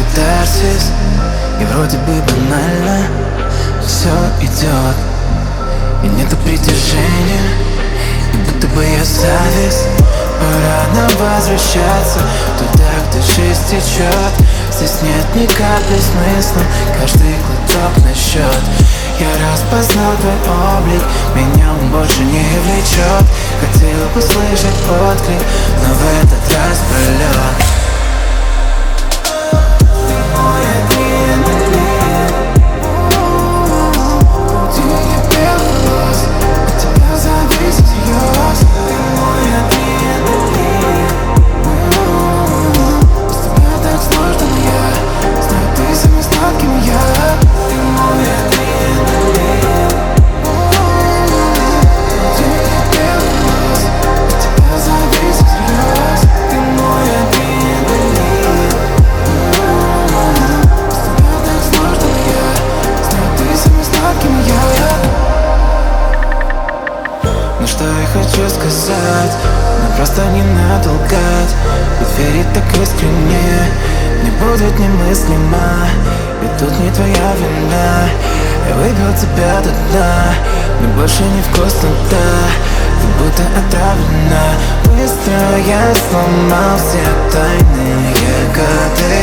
катарсис. И вроде бы банально все идет, и нету притяжения, и будто бы я завис. Пора нам возвращаться туда, где жизнь течет. Здесь нет ни капли смысла, каждый глоток на счет. Я распознал твой облик, меня он больше не влечет. Хотел бы слышать отклик, но в этот раз пролет. Что я хочу сказать, но просто не надо лгать. Ведь верить так искренне не будет немыслимо. Ведь тут не твоя вина, я выпил тебя до дна. Мне больше не вкусно, да, ты будто отравлена. Быстро я сломал все тайные коды.